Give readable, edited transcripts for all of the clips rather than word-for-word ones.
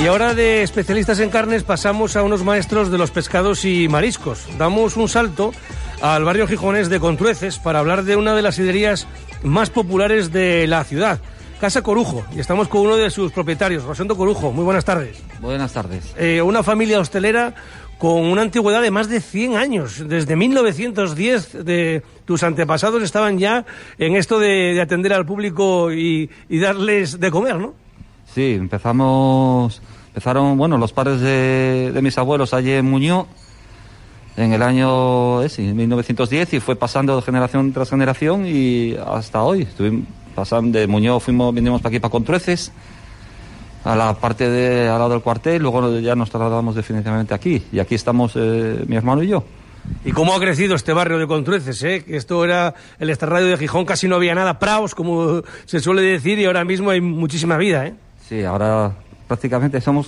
ahora de especialistas en carnes pasamos a unos maestros de los pescados y mariscos. Damos un salto al barrio gijonés de Contrueces para hablar de una de las siderías más populares de la ciudad, Casa Corujo, y estamos con uno de sus propietarios, Rosendo Corujo. Muy buenas tardes. Buenas tardes. Una familia hostelera con una antigüedad de más de 100 años. Desde 1910 de tus antepasados estaban ya en esto de atender al público y darles de comer, ¿no? Sí, empezaron, los padres de mis abuelos allí en Muñoz en el año 1910, y fue pasando de generación tras generación y hasta hoy. Estuvimos pasando de Muñoz, vinimos para aquí, para Contrueces, a la parte al lado del cuartel, luego ya nos trasladamos definitivamente aquí, y aquí estamos mi hermano y yo. ¿Y cómo ha crecido este barrio de Contrueces? Esto era el extrarradio de Gijón, casi no había nada, praos, como se suele decir, y ahora mismo hay muchísima vida, Sí, ahora prácticamente somos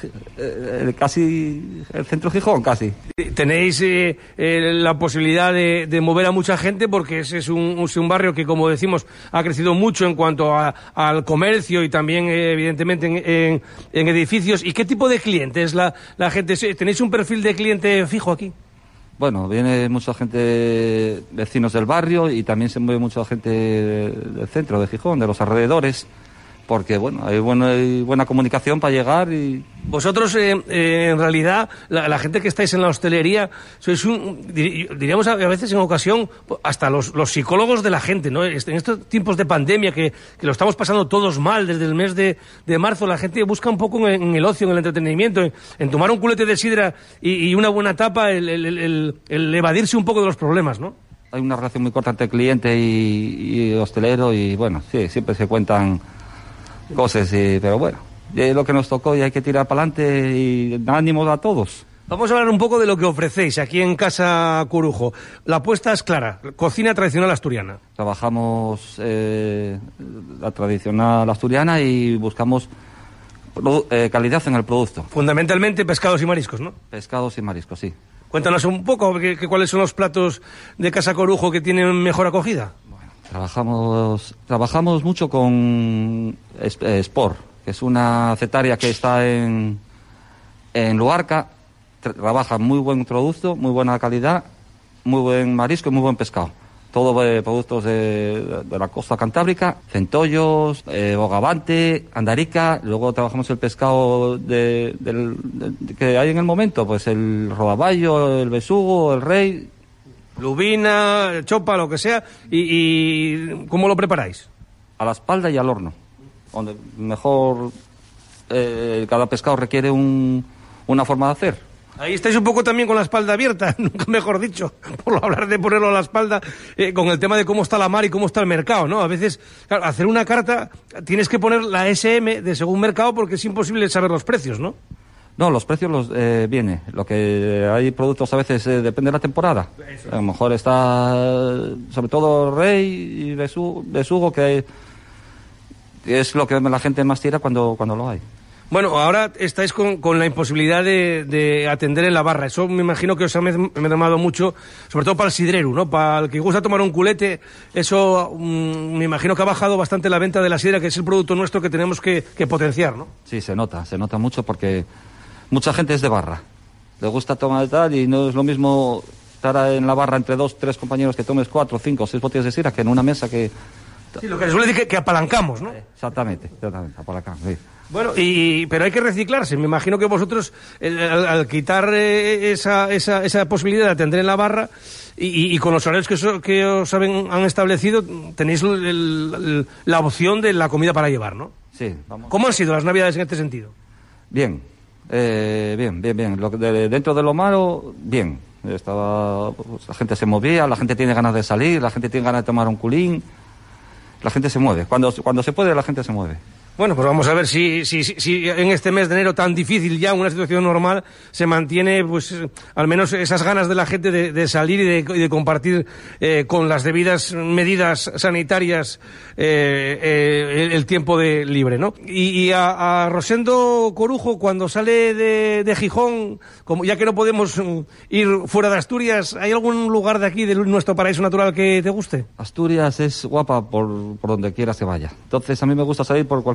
casi el centro de Gijón, casi. Tenéis la posibilidad de mover a mucha gente, porque ese es un barrio que, como decimos, ha crecido mucho en cuanto al comercio y también, evidentemente, en edificios. ¿Y qué tipo de cliente es la gente? ¿Tenéis un perfil de cliente fijo aquí? Bueno, viene mucha gente, vecinos del barrio, y también se mueve mucha gente del centro de Gijón, de los alrededores, porque hay buena comunicación para llegar. Y vosotros, en realidad, la gente que estáis en la hostelería, sois diríamos a veces en ocasión, hasta los psicólogos de la gente, ¿no? En estos tiempos de pandemia que lo estamos pasando todos mal, desde el mes de marzo, la gente busca un poco en el ocio, en el entretenimiento, en tomar un culete de sidra y una buena tapa, el evadirse un poco de los problemas, ¿no? Hay una relación muy corta entre cliente y hostelero, y bueno, sí, siempre se cuentan cosas, pero bueno, es lo que nos tocó y hay que tirar para adelante, y ánimo a todos. Vamos a hablar un poco de lo que ofrecéis aquí en Casa Corujo. La apuesta es clara, cocina tradicional asturiana. Trabajamos la tradicional asturiana y buscamos calidad en el producto. Fundamentalmente pescados y mariscos, ¿no? Pescados y mariscos, sí. Cuéntanos un poco cuáles son los platos de Casa Corujo que tienen mejor acogida. Trabajamos mucho con Sport, que es una cetaria que está en Luarca. Trabaja muy buen producto, muy buena calidad, muy buen marisco y muy buen pescado. Todo productos de la costa cantábrica, centollos, bogavante, andarica. Luego trabajamos el pescado que hay en el momento, pues el rodaballo, el besugo, el rey, lubina, chopa, lo que sea. ¿Y cómo lo preparáis? A la espalda y al horno, donde mejor cada pescado requiere una forma de hacer. Ahí estáis un poco también con la espalda abierta, nunca mejor dicho, por hablar de ponerlo a la espalda, con el tema de cómo está la mar y cómo está el mercado, ¿no? A veces, claro, hacer una carta tienes que poner la SM de según mercado, porque es imposible saber los precios, ¿no? No, los precios viene. Lo que hay productos a veces depende de la temporada. Eso. A lo mejor está sobre todo rey y besugo, que es lo que la gente más tira cuando lo hay. Bueno, ahora estáis con la imposibilidad de atender en la barra. Eso me imagino que os ha mermado mucho, sobre todo para el sidrero, ¿no? Para el que gusta tomar un culete, eso me imagino que ha bajado bastante la venta de la sidra, que es el producto nuestro que tenemos que potenciar, ¿no? Sí, se nota mucho, porque mucha gente es de barra. Le gusta tomar tal, y no es lo mismo estar en la barra entre 2, 3 compañeros que tomes 4, 5, 6 botellas de sidra, que en una mesa que... Sí, lo que se suele decir que apalancamos, ¿no? Exactamente, apalancamos, sí. Bueno, pero hay que reciclarse. Me imagino que vosotros, al quitar esa posibilidad de atender en la barra y con los horarios que os han establecido, tenéis la opción de la comida para llevar, ¿no? Sí, vamos. ¿Cómo han sido las Navidades en este sentido? Bien. Dentro de lo malo, bien. La gente se movía, la gente tiene ganas de salir, la gente tiene ganas de tomar un culín. La gente se mueve. Cuando se puede, la gente se mueve. Bueno, pues vamos a ver si en este mes de enero tan difícil, ya una situación normal, se mantiene, pues, al menos esas ganas de la gente de salir y de compartir con las debidas medidas sanitarias el tiempo libre, ¿no? Y a Rosendo Corujo, cuando sale de Gijón, como ya que no podemos ir fuera de Asturias, ¿hay algún lugar de aquí, de nuestro paraíso natural, que te guste? Asturias es guapa por donde quiera se vaya. Entonces, a mí me gusta salir por cualquier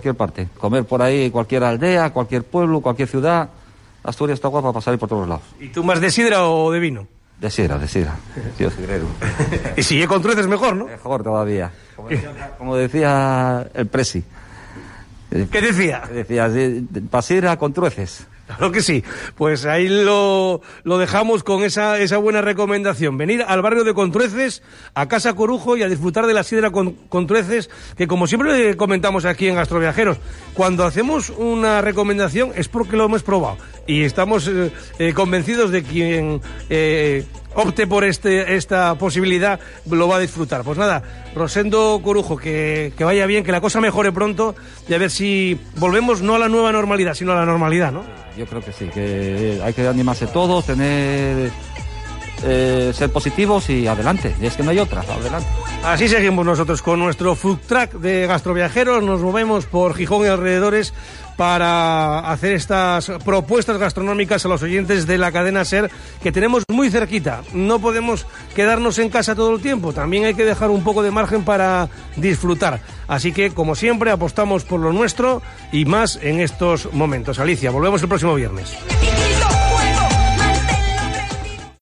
cualquier parte. Comer por ahí, cualquier aldea, cualquier pueblo, cualquier ciudad. Asturias está guapa para salir por todos lados. ¿Y tú más de sidra o de vino? De sidra. Tío sidrero. Y si es con trueces mejor, ¿no? Mejor todavía. Como decía el Presi. ¿Qué decía? Decía, para sidra con trueces. Claro que sí. Pues ahí lo dejamos con esa buena recomendación. Venir al barrio de Contrueces, a Casa Corujo y a disfrutar de la sidra con Contrueces, que como siempre comentamos aquí en Gastroviajeros, cuando hacemos una recomendación es porque lo hemos probado. Y estamos convencidos de quien opte por esta posibilidad lo va a disfrutar. Pues nada, Rosendo Corujo, que vaya bien, que la cosa mejore pronto y a ver si volvemos no a la nueva normalidad, sino a la normalidad, ¿no? Yo creo que sí, que hay que animarse todos, ser positivos y adelante. Y es que no hay otra, adelante. Así seguimos nosotros con nuestro food truck de Gastroviajeros. Nos movemos por Gijón y alrededores para hacer estas propuestas gastronómicas a los oyentes de la cadena SER, que tenemos muy cerquita. No podemos quedarnos en casa todo el tiempo, también hay que dejar un poco de margen para disfrutar. Así que, como siempre, apostamos por lo nuestro y más en estos momentos. Alicia, volvemos el próximo viernes.